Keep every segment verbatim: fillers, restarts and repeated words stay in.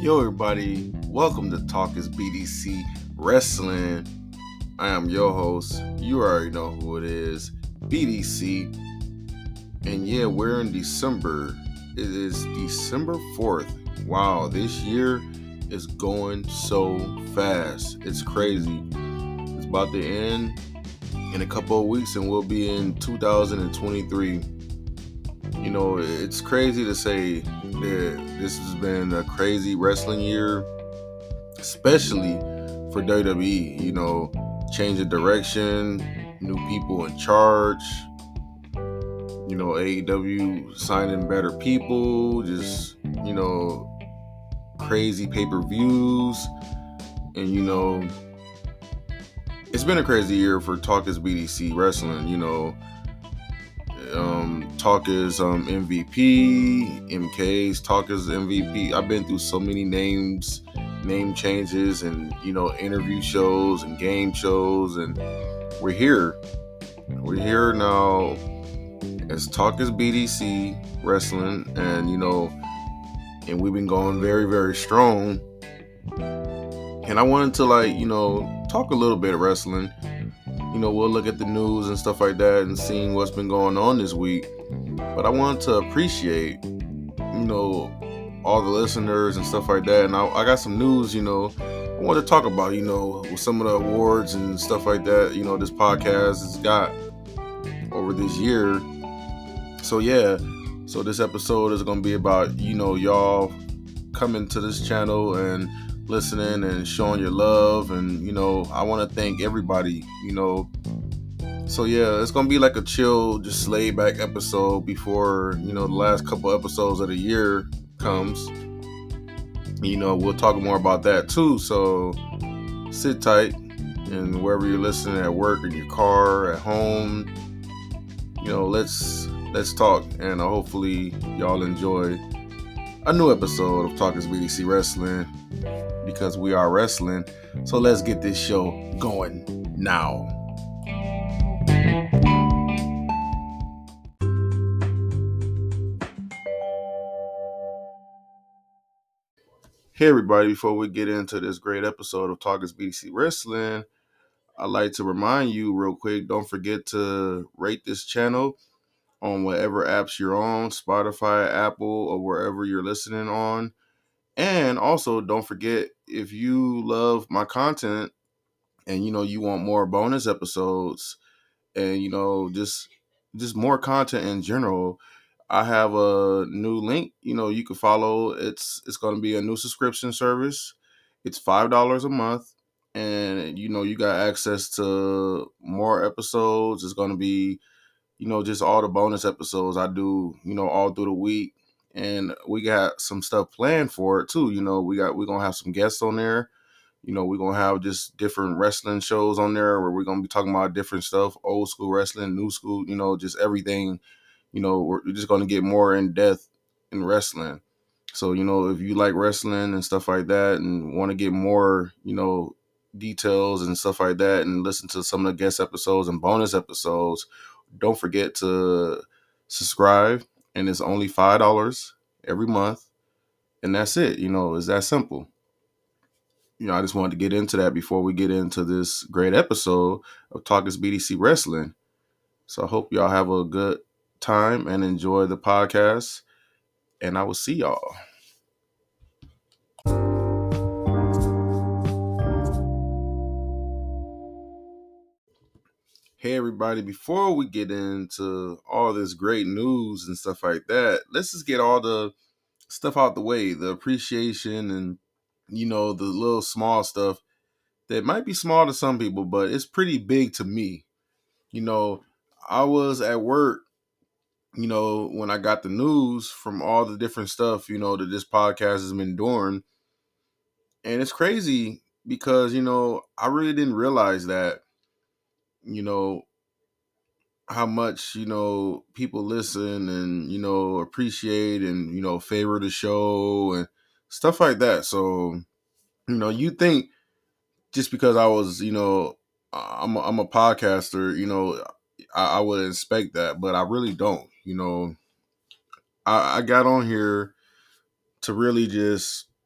Yo, everybody, welcome to Talk is B D C Wrestling. I am your host. You already know who it is, B D C. And yeah, we're in December. It is December fourth. Wow, this year is going so fast. It's crazy. It's about to end in a couple of weeks and we'll be in two thousand twenty-three. You know, it's crazy to say that this has been a crazy wrestling year, especially for W W E. You know, change of direction, new people in charge, you know, A E W signing better people, just, you know, crazy pay-per-views. And, you know, it's been a crazy year for Talk is B D C Wrestling. You know, Um, Talk is um, M V P, M K's Talk is M V P. I've been through so many names, name changes, and you know, interview shows and game shows, and we're here. We're here now as Talk is B D C Wrestling, and you know, and we've been going very, very strong. And I wanted to like, you know, talk a little bit of wrestling. You know, we'll look at the news and stuff like that and seeing what's been going on this week. But I wanted to appreciate, you know, all the listeners and stuff like that. And I, I got some news, you know, I want to talk about, you know, with some of the awards and stuff like that, you know, this podcast has got over this year. So, yeah. So this episode is going to be about, you know, y'all coming to this channel and listening and showing your love, and you know, I want to thank everybody, you know. So yeah, it's gonna be like a chill, just laid back episode before, you know, the last couple episodes of the year comes. You know, we'll talk more about that too, so sit tight, and wherever you're listening, at work, in your car, at home, you know, let's let's talk, and uh, hopefully y'all enjoy a new episode of Talk is B D C Wrestling, because we are wrestling. So let's get this show going now. Hey everybody, before we get into this great episode of Talk is B D C Wrestling, I'd like to remind you real quick, don't forget to rate this channel on whatever apps you're on, Spotify, Apple, or wherever you're listening on. And also, don't forget, if you love my content and, you know, you want more bonus episodes and, you know, just just more content in general, I have a new link, you know, you can follow. It's it's going to be a new subscription service. It's five dollars a month. And, you know, you got access to more episodes. It's going to be, you know, just all the bonus episodes I do, you know, all through the week. And we got some stuff planned for it too. You know, we got, we're going to have some guests on there. You know, we're going to have just different wrestling shows on there where we're going to be talking about different stuff, old school wrestling, new school, you know, just everything. You know, we're just going to get more in depth in wrestling. So, you know, if you like wrestling and stuff like that and want to get more, you know, details and stuff like that and listen to some of the guest episodes and bonus episodes, don't forget to subscribe. And it's only five dollars every month. And that's it. You know, it's that simple. You know, I just wanted to get into that before we get into this great episode of Talk is B D C Wrestling. So I hope y'all have a good time and enjoy the podcast. And I will see y'all. Hey everybody, before we get into all this great news and stuff like that, let's just get all the stuff out the way, the appreciation and, you know, the little small stuff that might be small to some people, but it's pretty big to me. You know, I was at work, you know, when I got the news from all the different stuff, you know, that this podcast has been doing. And it's crazy because, you know, I really didn't realize that, you know, how much, you know, people listen and, you know, appreciate and, you know, favor the show and stuff like that. So, you know, you think just because I was, you know, I'm a, I'm a podcaster, you know, I, I would expect that, but I really don't. You know, I, I got on here to really just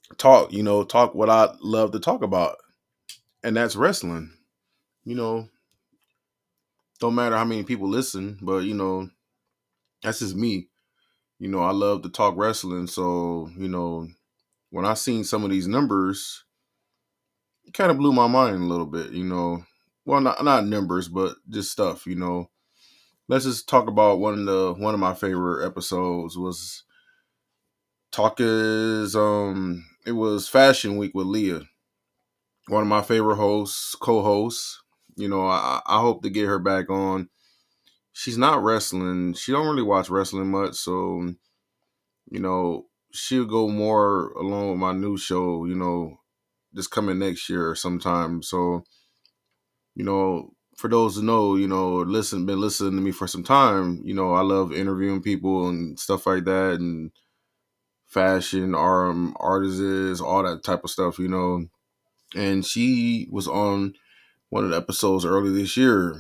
talk, you know, talk what I love to talk about, and that's wrestling. You know, don't matter how many people listen, but you know, that's just me. You know, I love to talk wrestling, so you know, when I seen some of these numbers, it kind of blew my mind a little bit. You know, well, not not numbers, but just stuff. You know, let's just talk about one of the one of my favorite episodes was talk is um it was Fashion Week with Leah, one of my favorite hosts, co-hosts. You know, I, I hope to get her back on. She's not wrestling. She don't really watch wrestling much, so you know she'll go more along with my new show. You know, just coming next year or sometime. So you know, for those who know, you know, listen, been listening to me for some time. You know, I love interviewing people and stuff like that, and fashion, um, artists, all that type of stuff. You know, and she was on one of the episodes early this year,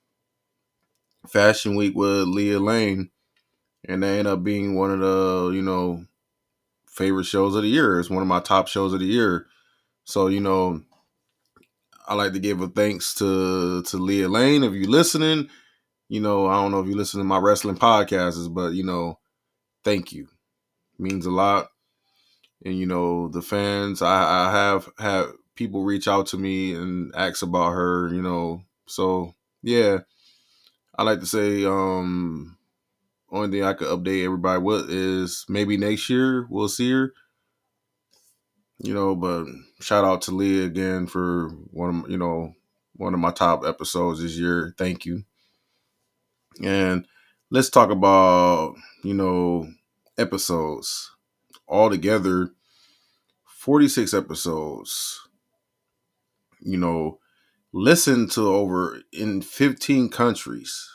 Fashion Week with Leah Lane, and they ended up being one of the you know favorite shows of the year. It's one of my top shows of the year. So you know, I like to give a thanks to to Leah Lane if you're listening. You know, I don't know if you listen to my wrestling podcasts, but you know, thank you. It means a lot. And you know, the fans, I, I have had people reach out to me and ask about her, you know. So yeah, I like to say, um, only thing I could update everybody with is maybe next year we'll see her. You know, but shout out to Leah again for one of you know one of my top episodes this year. Thank you. And let's talk about you know episodes altogether. forty-six episodes. You know, listen to over in fifteen countries.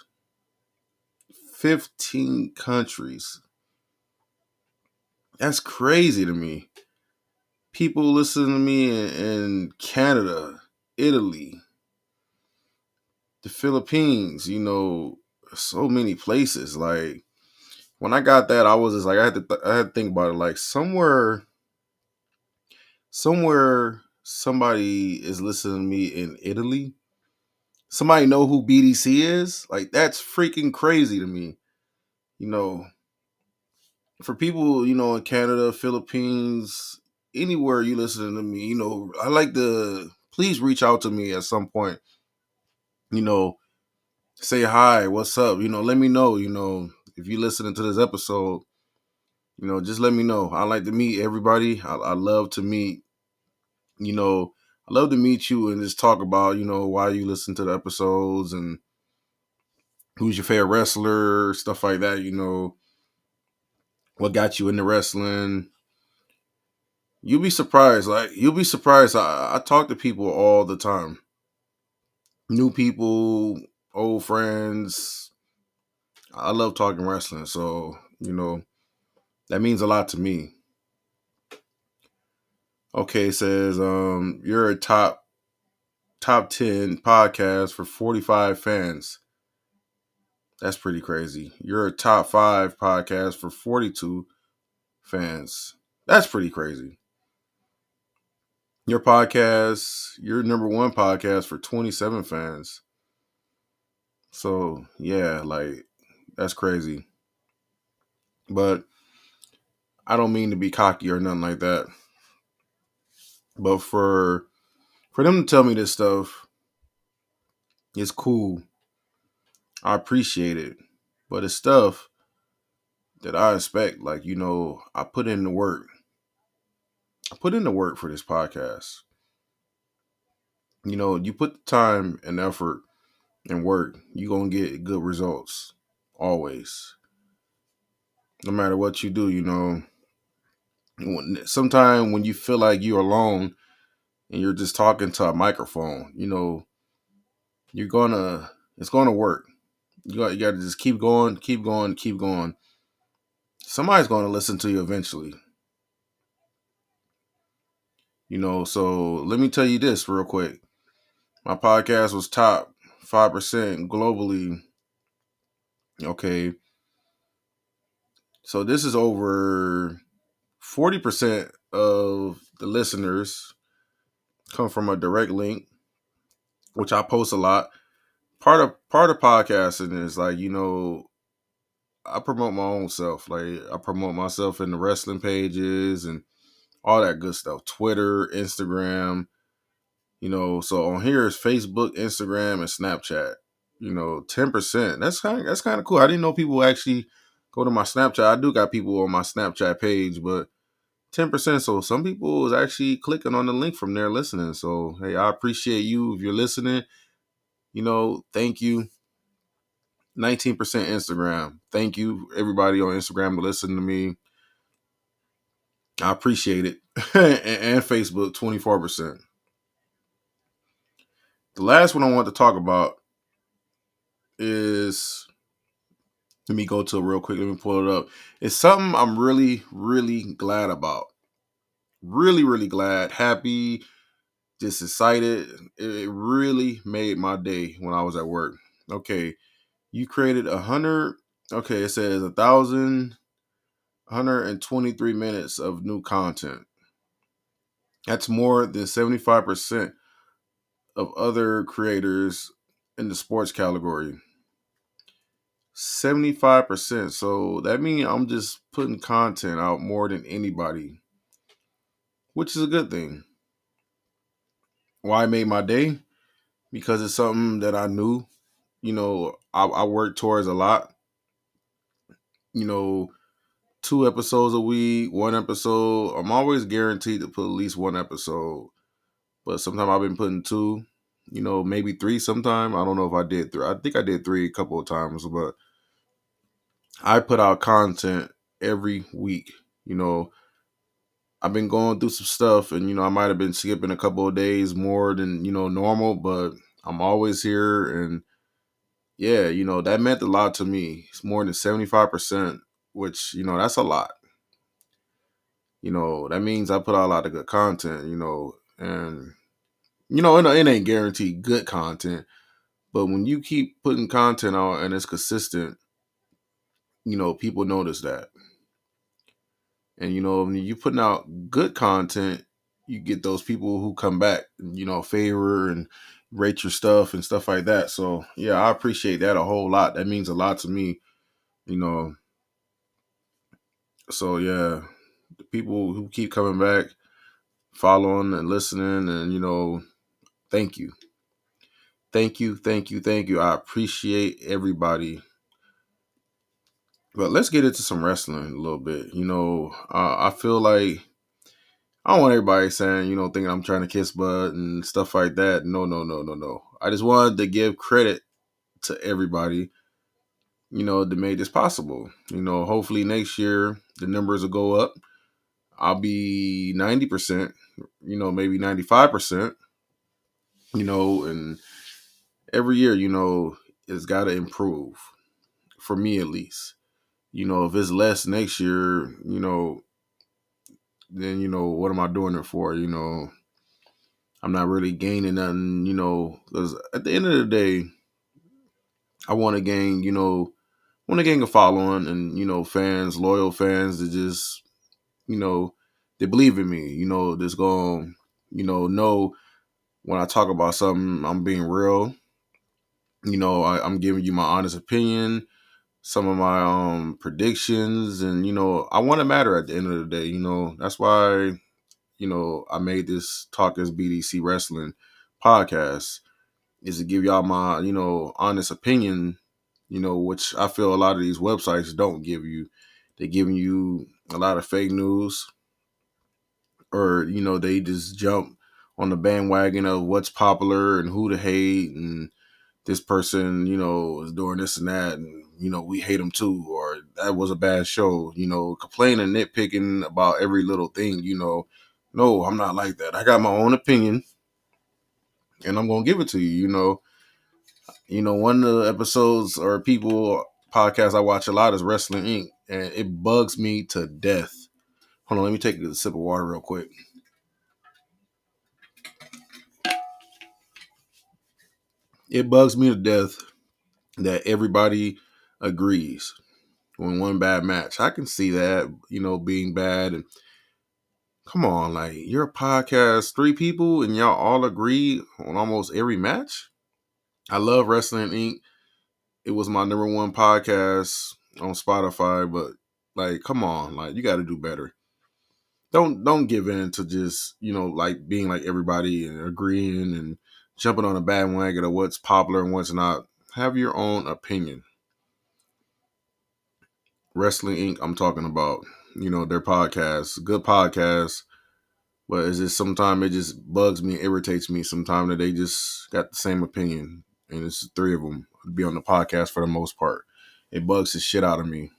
fifteen countries. That's crazy to me. People listen to me in, in Canada, Italy, the Philippines, you know, so many places. Like when I got that, I was just like, I had to, th- I had to think about it. Like somewhere, somewhere, somebody is listening to me in Italy. Somebody know who B D C is? Like that's freaking crazy to me. You know, for people, you know, in Canada, Philippines, anywhere you listening to me, you know, I like to please reach out to me at some point. You know, say hi, what's up? You know, let me know. You know, if you listening to this episode, you know, just let me know. I like to meet everybody. I, I love to meet. You know, I love to meet you and just talk about you know why you listen to the episodes and who's your favorite wrestler, stuff like that. You know, what got you into wrestling. You'll be surprised. Like you'll be surprised. I, I talk to people all the time. New people, old friends. I love talking wrestling. So, you know, that means a lot to me. Okay, it says um you're a top top ten podcast for forty-five fans. That's pretty crazy. You're a top five podcast for forty-two fans. That's pretty crazy. Your podcast, your number one podcast for twenty-seven fans. So yeah, like that's crazy. But I don't mean to be cocky or nothing like that. But for for them to tell me this stuff, it's cool. I appreciate it. But it's stuff that I expect. Like, you know, I put in the work. I put in the work for this podcast. You know, you put the time and effort and work, you're gonna get good results. Always. No matter what you do, you know. Sometimes when you feel like you're alone and you're just talking to a microphone, you know, you're gonna it's gonna work. You got you got to just keep going, keep going, keep going. Somebody's gonna listen to you eventually. You know, so let me tell you this real quick. My podcast was top five percent globally. Okay, so this is over forty percent of the listeners come from a direct link, which I post a lot. Part of part of podcasting is like, you know, I promote my own self. Like I promote myself in the wrestling pages and all that good stuff. Twitter, Instagram, you know, so on here is Facebook, Instagram, and Snapchat. You know, ten percent. That's kind of, that's kind of cool. I didn't know people actually go to my Snapchat. I do got people on my Snapchat page, but ten percent. So some people is actually clicking on the link from there listening. So, hey, I appreciate you if you're listening. You know, thank you. nineteen percent Instagram. Thank you, everybody on Instagram to listen to me. I appreciate it. and, and Facebook, twenty-four percent. The last one I want to talk about is, let me go to it real quick. Let me pull it up. It's something I'm really, really glad about. Really, really glad, happy, just excited. It really made my day when I was at work. Okay, you created a hundred. Okay, it says a thousand, one hundred twenty-three minutes of new content. That's more than seventy-five percent of other creators in the sports category. seventy-five percent. So that means I'm just putting content out more than anybody, which is a good thing. Why I made my day? Because it's something that I knew, you know, I, I worked towards a lot. You know, two episodes a week, one episode. I'm always guaranteed to put at least one episode. But sometimes I've been putting two, you know, maybe three sometime. I don't know if I did three. I think I did three a couple of times, but I put out content every week. You know, I've been going through some stuff and, you know, I might have been skipping a couple of days more than, you know, normal, but I'm always here. And yeah, you know, that meant a lot to me. It's more than seventy-five percent, which, you know, that's a lot. You know, that means I put out a lot of good content, you know, and, you know, it, it ain't guaranteed good content, but when you keep putting content out and it's consistent, you know, people notice that. And, you know, when you putting out good content, you get those people who come back, you know, favor and rate your stuff and stuff like that. So, yeah, I appreciate that a whole lot. That means a lot to me, you know. So, yeah, the people who keep coming back, following and listening, and, you know, thank you. Thank you, thank you, thank you. I appreciate everybody. But let's get into some wrestling a little bit. You know, uh, I feel like I don't want everybody saying, you know, thinking I'm trying to kiss butt and stuff like that. No, no, no, no, no. I just wanted to give credit to everybody, you know, that made this possible. You know, hopefully next year the numbers will go up. I'll be ninety percent, you know, maybe ninety-five percent, you know, and every year, you know, it's got to improve for me at least. You know, if it's less next year, you know, then, you know, what am I doing it for? You know, I'm not really gaining nothing, you know, because at the end of the day, I want to gain, you know, want to gain a following and, you know, fans, loyal fans that just, you know, they believe in me, you know, that's going, you know, know when I talk about something, I'm being real. You know, I, I'm giving you my honest opinion, some of my um predictions, and, you know, I want to matter at the end of the day. You know, that's why, you know, I made this Talk as B D C Wrestling podcast, is to give y'all my, you know, honest opinion, you know, which I feel a lot of these websites don't give you. They're giving you a lot of fake news, or, you know, they just jump on the bandwagon of what's popular and who to hate, and this person, you know, is doing this and that, and, you know, we hate them too, or that was a bad show, you know, complaining, nitpicking about every little thing, you know. No, I'm not like that. I got my own opinion and I'm going to give it to you, you know. You know, one of the episodes or people podcasts I watch a lot is Wrestling Incorporated, and it bugs me to death. Hold on, let me take a sip of water real quick. It bugs me to death that everybody agrees when one bad match. I can see that, you know, being bad, and Come on, like you're a podcast, three people, and y'all all agree on almost every match. I love Wrestling Incorporated. It was my number one podcast on Spotify, but like, come on, like you got to do better. Don't don't give in to just you know like being like everybody and agreeing and jumping on a bandwagon of what's popular and what's not. Have your own opinion. Wrestling Incorporated, I'm talking about, you know, their podcasts, good podcasts, but it's just sometimes it just bugs me, irritates me sometimes that they just got the same opinion. And it's three of them be on the podcast for the most part. It bugs the shit out of me.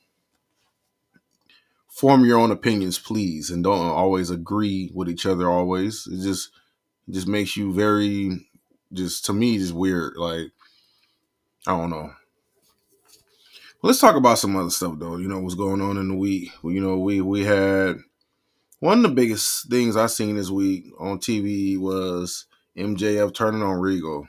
Form your own opinions, please, and don't always agree with each other always. It just it just makes you very just to me just weird. Like, I don't know. Let's talk about some other stuff though. You know what's going on in the week. You know, we we had one of the biggest things I seen this week on T V was M J F turning on Regal.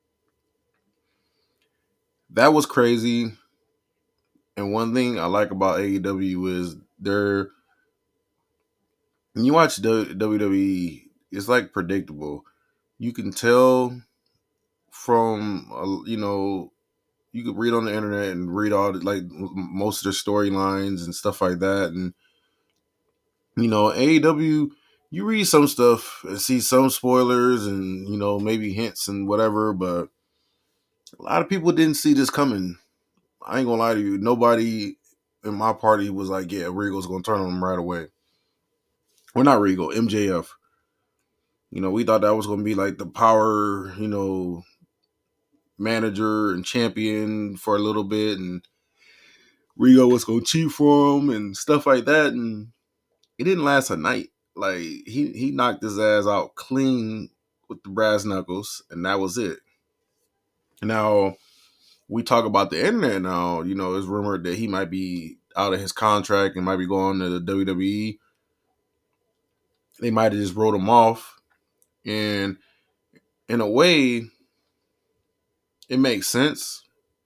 That was crazy. And one thing I like about A E W is they're when you watch W W E, it's like predictable. You can tell from uh, you know you could read on the internet and read all the, like most of their storylines and stuff like that, and you know A E W. You read some stuff and see some spoilers and you know maybe hints and whatever, but a lot of people didn't see this coming. I ain't gonna lie to you. Nobody in my party was like, "Yeah, Regal's gonna turn on him right away." Well, not Regal, M J F. You know, we thought that was gonna be like the power, you know, manager and champion for a little bit, and Regal was gonna cheat for him and stuff like that, and it didn't last a night. Like he he knocked his ass out clean with the brass knuckles, and that was it. Now we talk about the internet now. You know, it's rumored that he might be out of his contract and might be going to the W W E. They might have just wrote him off, and in a way, it makes sense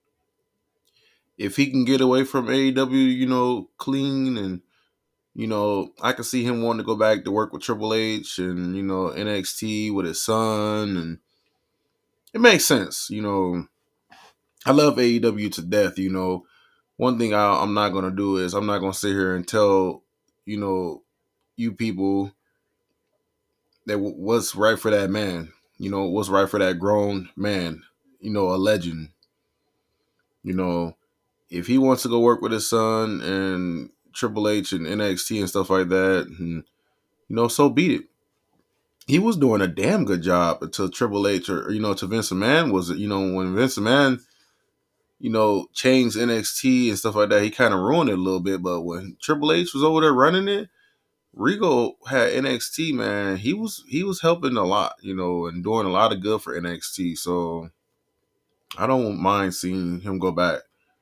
if he can get away from A E W. You know, clean and you know, I can see him wanting to go back to work with Triple H and, you know, N X T with his son. And it makes sense. You know, I love A E W to death. You know, one thing I, I'm not going to do is I'm not going to sit here and tell, you know, you people that w- what's right for that man. You know, what's right for that grown man, you know, a legend. You know, if he wants to go work with his son and Triple H and N X T and stuff like that, and, you know, so be it. He was doing a damn good job until Triple H or, you know, to Vince McMahon was, you know, when Vince McMahon, you know, changed N X T and stuff like that, he kind of ruined it a little bit. But when Triple H was over there running it, Regal had N X T, man. He was he was helping a lot, you know, and doing a lot of good for N X T. So I don't mind seeing him go back.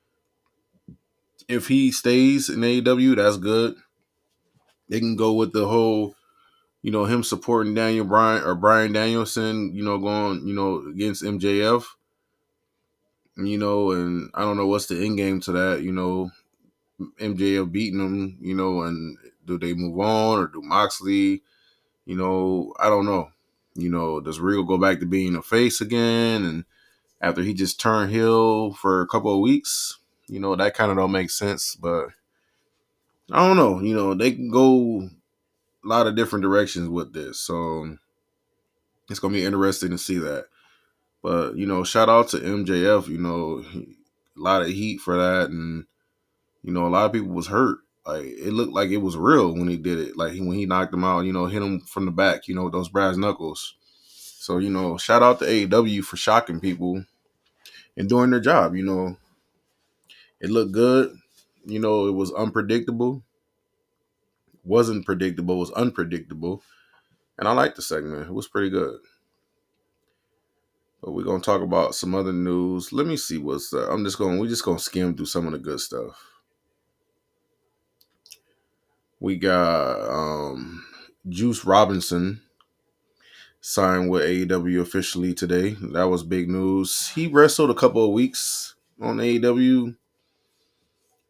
If he stays in A E W, that's good. They can go with the whole, you know, him supporting Daniel Bryan or Bryan Danielson, you know, going, you know, against M J F, you know, and I don't know what's the end game to that, you know, M J F beating him, you know, and do they move on or do Moxley, you know, I don't know. You know, does Regal go back to being a face again? And after he just turned heel for a couple of weeks, you know, that kind of don't make sense, but I don't know, you know, they can go a lot of different directions with this. So it's going to be interesting to see that. But, you know, shout out to M J F, you know, he, a lot of heat for that. And, you know, a lot of people was hurt. Like, it looked like it was real when he did it. Like, when he knocked him out, you know, hit him from the back, you know, with those brass knuckles. So, you know, shout out to A E W for shocking people and doing their job. You know, it looked good. You know, it was unpredictable. Wasn't predictable. It was unpredictable. And I liked the segment. It was pretty good. But we're gonna talk about some other news. Let me see what's. Uh, I'm just going. We're just gonna skim through some of the good stuff. We got um, Juice Robinson signed with A E W officially today. That was big news. He wrestled a couple of weeks on A E W.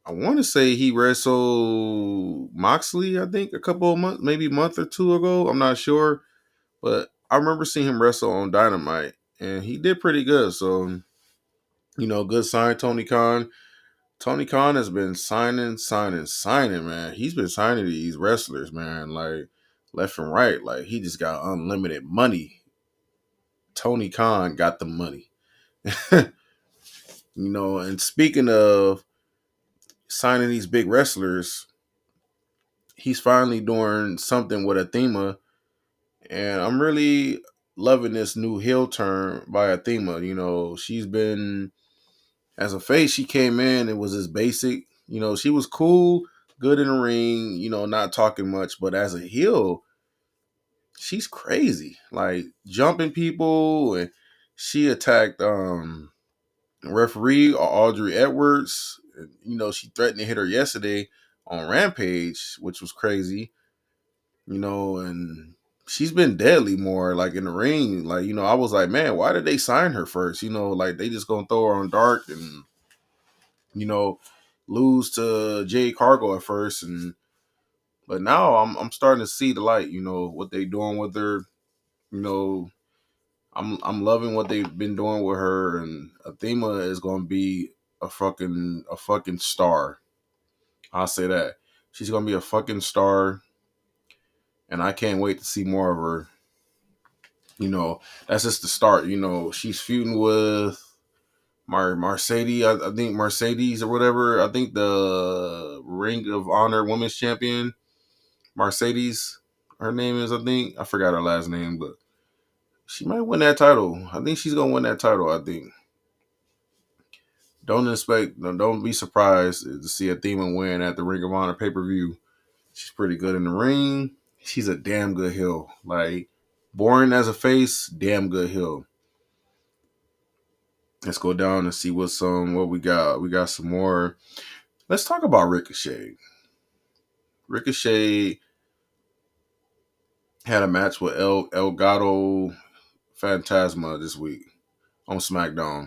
I want to say he wrestled Moxley, I think, a couple of months, maybe a month or two ago. I'm not sure. But I remember seeing him wrestle on Dynamite, and he did pretty good. So, you know, good sign, Tony Khan. Tony Khan has been signing, signing, signing, man. He's been signing these wrestlers, man, like left and right. Like he just got unlimited money. Tony Khan got the money. you know, and speaking of signing these big wrestlers, he's finally doing something with Athema, and I'm really loving this new heel turn by Athema. You know, she's been as a face, she came in, it was as basic. You know, she was cool, good in the ring, you know, not talking much, but as a heel, she's crazy. Like jumping people, and she attacked um referee Audrey Edwards. You know, she threatened to hit her yesterday on Rampage, which was crazy. You know, and she's been deadly more like in the ring. Like, you know, I was like, man, why did they sign her first? You know, like they just gonna throw her on dark and, you know, lose to Jay Cargo at first. And but now I'm I'm starting to see the light, you know, what they doing with her. You know, I'm I'm loving what they've been doing with her, and Athema is gonna be a fucking a fucking star. I'll say that. She's gonna be a fucking star, and I can't wait to see more of her. You know, that's just the start. You know, she's feuding with Mar Mercedes, I, I think Mercedes or whatever. I think the Ring of Honor Women's Champion, Mercedes. Her name is, I think. I forgot her last name, but she might win that title. I think she's gonna win that title. I think. Don't expect, no, don't be surprised to see Athena win at the Ring of Honor pay per view. She's pretty good in the ring. She's a damn good heel. Like boring as a face, damn good heel. Let's go down and see what's um what we got. We got some more. Let's talk about Ricochet. Ricochet had a match with El Elgato Fantasma this week on SmackDown.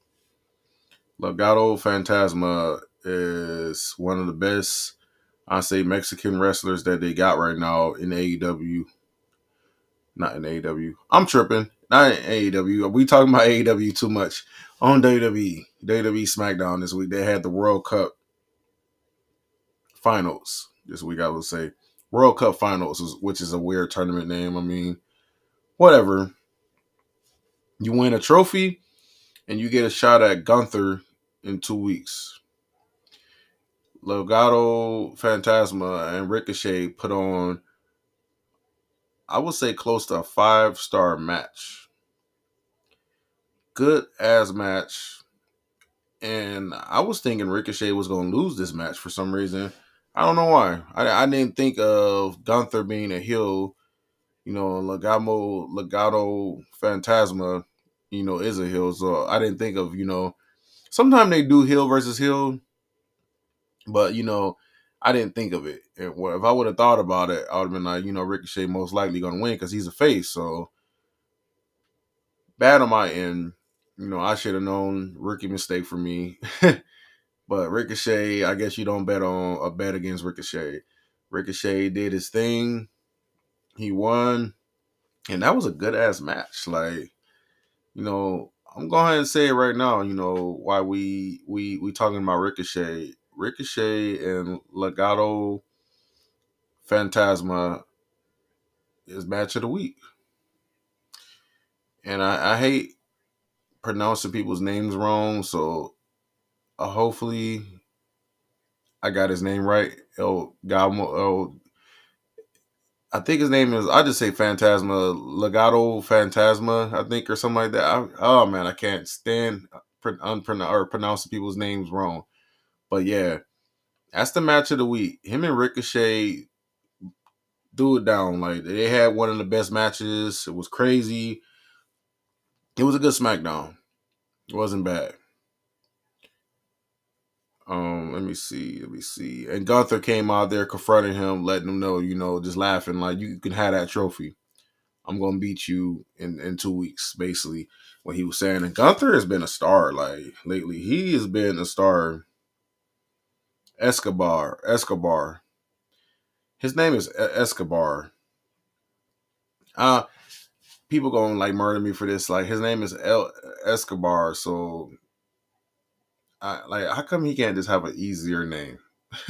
Legado Fantasma is one of the best, I say, Mexican wrestlers that they got right now in A E W. Not in A E W. I'm tripping. Not in A E W. We talking about A E W too much. On W W E. W W E SmackDown this week, they had the World Cup Finals this week, I would say. World Cup Finals, which is a weird tournament name. I mean, whatever. You win a trophy, and you get a shot at Gunther in two weeks. Legado Fantasma and Ricochet put on, I would say, close to a five-star match. Good ass match. And I was thinking Ricochet was going to lose this match for some reason. I don't know why. I, I didn't think of Gunther being a heel. You know, Legamo, Legado Fantasma, you know, is a heel. So I didn't think of, you know, sometimes they do heel versus heel. But, you know, I didn't think of it. If I would have thought about it, I would have been like, you know, Ricochet most likely going to win because he's a face. So, bad on my end. You know, I should have known. Rookie mistake for me. But Ricochet, I guess you don't bet on a bet against Ricochet. Ricochet did his thing. He won. And that was a good-ass match. Like, you know, I'm going ahead and say it right now, you know, why we we we talking about Ricochet. Ricochet and Legado Fantasma is match of the week. And I, I hate pronouncing people's names wrong, so uh, hopefully I got his name right. El Gamo, El, I think his name is, I just say Phantasma, Legado Fantasma, I think, or something like that. I, oh man, I can't stand unpronounce or pronouncing people's names wrong. But yeah, that's the match of the week. Him and Ricochet threw it down. Like they had one of the best matches. It was crazy. It was a good SmackDown. It wasn't bad. Um, let me see, let me see. And Gunther came out there confronting him, letting him know, you know, just laughing, like you can have that trophy. I'm gonna beat you in, in two weeks, basically, what he was saying. And Gunther has been a star, like lately. He has been a star Escobar. Escobar. His name is E- Escobar. Uh people gonna like murder me for this. Like his name is El Escobar. So I like how come he can't just have an easier name?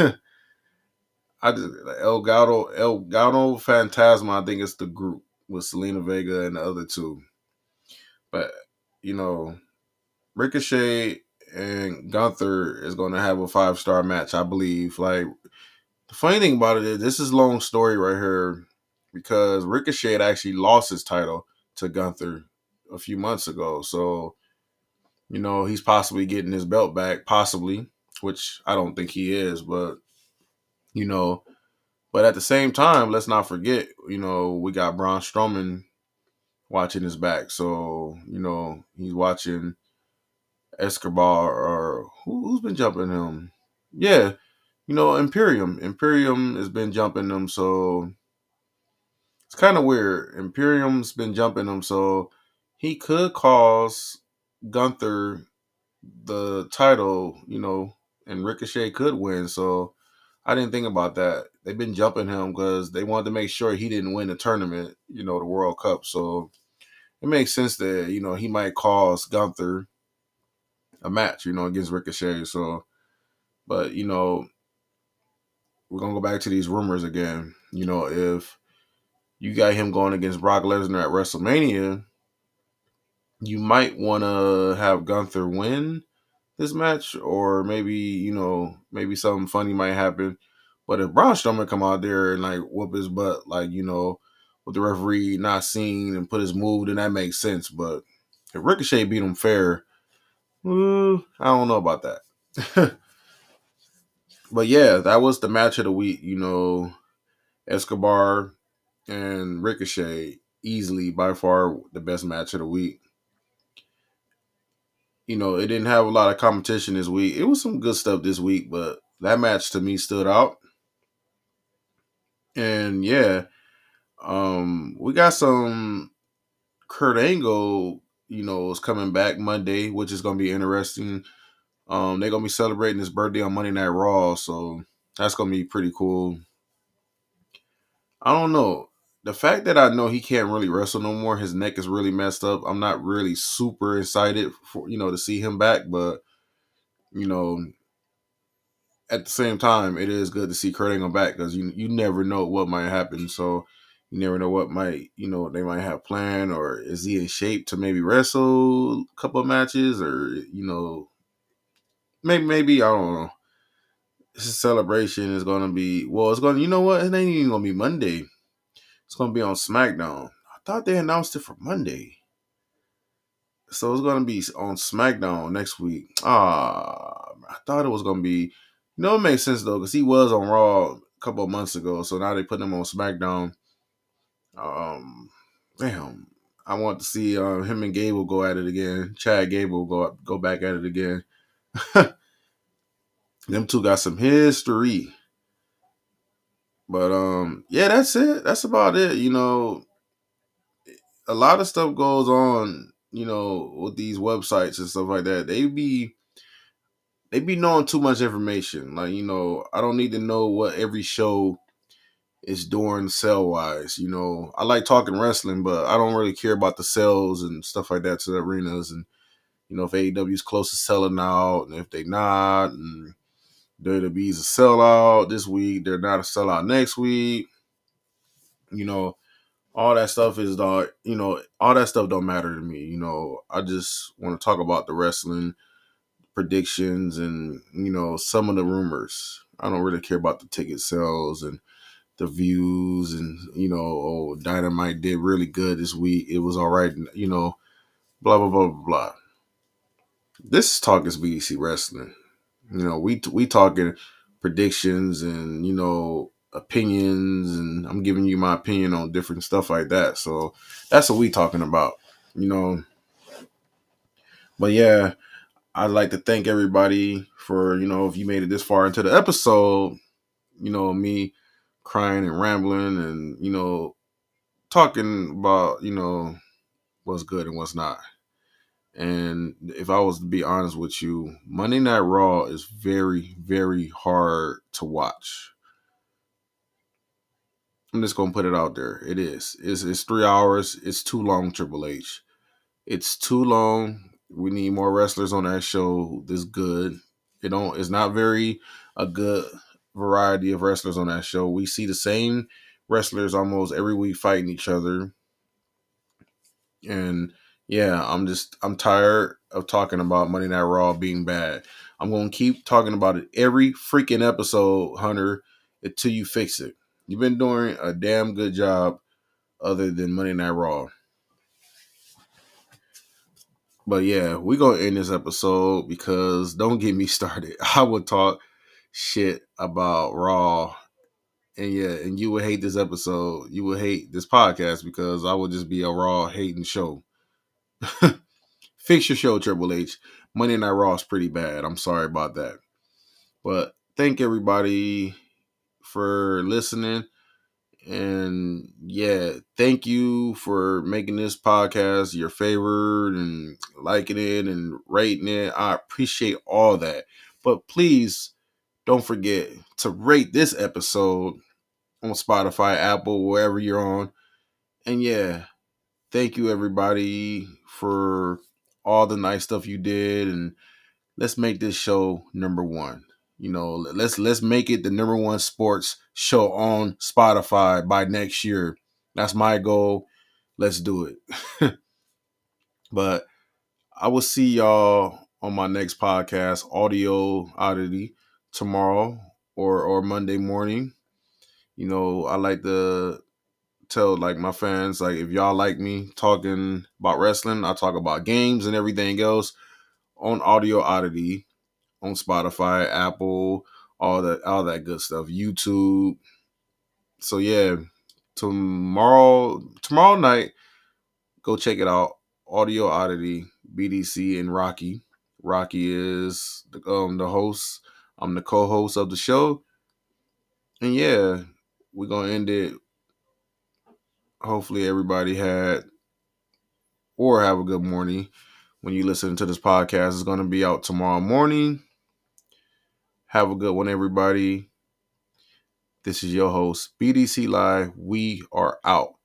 I just like, El Gato El Gato Fantasma. I think it's the group with Selena Vega and the other two. But you know, Ricochet and Gunther is going to have a five star match, I believe. Like the funny thing about it is, this is a long story right here because Ricochet had actually lost his title to Gunther a few months ago. So you know he's possibly getting his belt back, possibly, which I don't think he is, but you know. But at the same time, let's not forget, you know, we got Braun Strowman watching his back. So, you know, he's watching Escobar or who, who's been jumping him? Yeah, you know, Imperium. Imperium has been jumping them, so it's kind of weird. Imperium's been jumping them, so he could cause Gunther the title, you know, and Ricochet could win. So I didn't think about that. They've been jumping him because they wanted to make sure he didn't win the tournament, you know, the World Cup. So it makes sense that, you know, he might cause Gunther a match, you know, against Ricochet. So, but, you know, we're going to go back to these rumors again. You know, if you got him going against Brock Lesnar at WrestleMania, you might want to have Gunther win this match, or maybe, you know, maybe something funny might happen. But if Braun Strowman come out there and like whoop his butt, like, you know, with the referee not seeing and put his move, then that makes sense. But if Ricochet beat him fair, uh, I don't know about that. But yeah, that was the match of the week. You know, Escobar and Ricochet, easily by far the best match of the week. You know, it didn't have a lot of competition this week. It was some good stuff this week, but that match to me stood out. And yeah, um, we got some Kurt Angle, you know, is coming back Monday, which is gonna be interesting. Um, they're gonna be celebrating his birthday on Monday Night Raw, so that's gonna be pretty cool. I don't know. The fact that I know he can't really wrestle no more, his neck is really messed up. I'm not really super excited for, you know, to see him back, but you know, at the same time, it is good to see Kurt Angle back because you you never know what might happen. So you never know what might, you know, they might have planned, or is he in shape to maybe wrestle a couple of matches, or you know, maybe maybe I don't know. This celebration is gonna be well. It's gonna, you know what? It ain't even gonna be Monday. It's gonna be on SmackDown. I thought they announced it for Monday, so it's gonna be on SmackDown next week. Ah, I thought it was gonna be. You know, it makes sense though, because he was on Raw a couple of months ago, so now they put him on SmackDown. Um, damn, I want to see uh, him and Gable go at it again. Chad Gable go go back at it again. Them two got some history. But um, yeah, that's it. That's about it. You know, a lot of stuff goes on, you know, with these websites and stuff like that. They be they be knowing too much information. Like, you know, I don't need to know what every show is doing sell wise. You know, I like talking wrestling, but I don't really care about the sales and stuff like that to the arenas. And you know, if A E W is close to selling out, and if they not, and W W E's a sellout this week, they're not a sellout next week. You know, all that stuff is the, you know, all that stuff don't matter to me. You know, I just want to talk about the wrestling predictions and, you know, some of the rumors. I don't really care about the ticket sales and the views and, you know, oh, Dynamite did really good this week. It was all right, you know, blah blah blah blah blah. This talk is B D C Wrestling. You know, we we talking predictions and, you know, opinions, and I'm giving you my opinion on different stuff like that. So that's what we talking about, you know. But yeah, I'd like to thank everybody for, you know, if you made it this far into the episode, you know, me crying and rambling and, you know, talking about, you know, what's good and what's not. And if I was to be honest with you, Monday Night Raw is very, very hard to watch. I'm just gonna put it out there. It is. It's, it's three hours. It's too long, Triple H. It's too long. We need more wrestlers on that show. This good. It don't. It's not very a good variety of wrestlers on that show. We see the same wrestlers almost every week fighting each other. And yeah, I'm just I'm tired of talking about Monday Night Raw being bad. I'm gonna keep talking about it every freaking episode, Hunter, until you fix it. You've been doing a damn good job other than Monday Night Raw. But yeah, we're gonna end this episode because don't get me started. I would talk shit about Raw. And yeah, and you would hate this episode. You would hate this podcast because I would just be a Raw hating show. Fix your show, Triple H. Monday Night Raw is pretty bad. I'm sorry about that. But thank everybody for listening. And yeah, thank you for making this podcast your favorite and liking it and rating it. I appreciate all that. But please don't forget to rate this episode on Spotify, Apple, wherever you're on. And yeah, thank you everybody for all the nice stuff you did, and let's make this show number one. You know, let's let's make it the number one sports show on Spotify by next year. That's my goal. Let's do it. But I will see y'all on my next podcast, Audio Oddity, tomorrow or or Monday morning. You know, I like to tell like my fans, like if y'all like me talking about wrestling, I talk about games and everything else on Audio Oddity on Spotify, Apple, all that all that good stuff, YouTube. So yeah, tomorrow tomorrow night, go check it out. Audio Oddity, B D C, and Rocky. Rocky is the, um the host. I'm the co-host of the show. And yeah, we're gonna end it. Hopefully everybody had or have a good morning when you listen to this podcast. It's gonna be out tomorrow morning. Have a good one, everybody. This is your host, B D C Live. We are out.